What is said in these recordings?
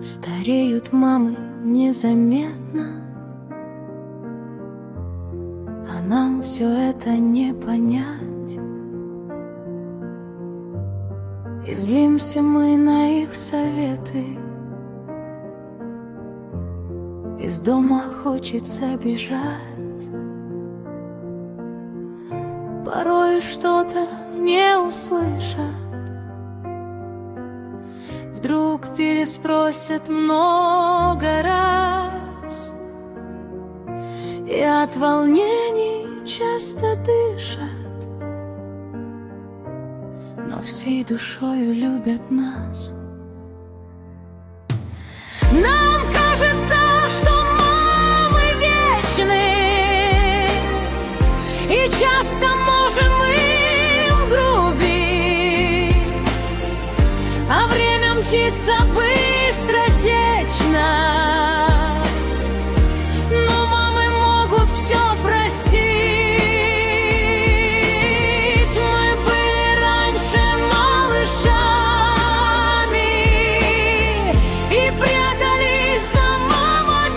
Стареют мамы незаметно, а нам все это не понять. И злимся мы на их советы. Из дома хочется бежать. Порой что-то не услышат. Вдруг переспросят много раз, и от волнений часто дышат, но всей душою любят нас. Нам кажется, что мамы вечны, и часто можем им грубить, а время мчится быстротечно. Но мамы могут все простить. Мы были раньше малышами и прятались за мам от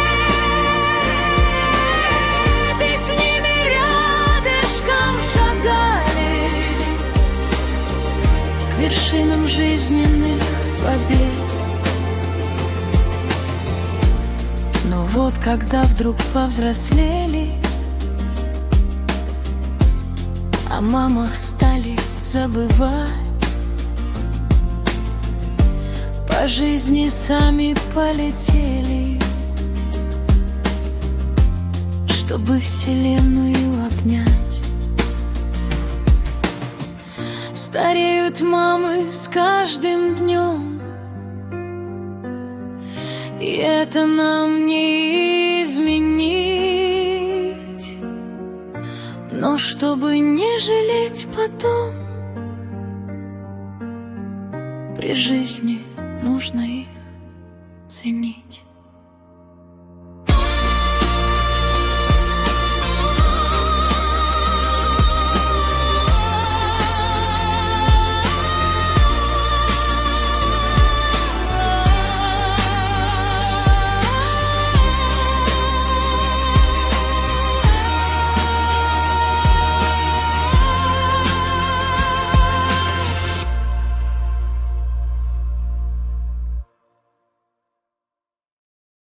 бед, и с ними рядышком шагали к вершинам жизненных побед. Но вот когда вдруг повзрослели, о мамах стали забывать, по жизни сами полетели, чтобы вселенную обнять. Стареют мамы с каждым днем, и это нам не изменить. Но чтобы не жалеть потом, при жизни нужно их ценить.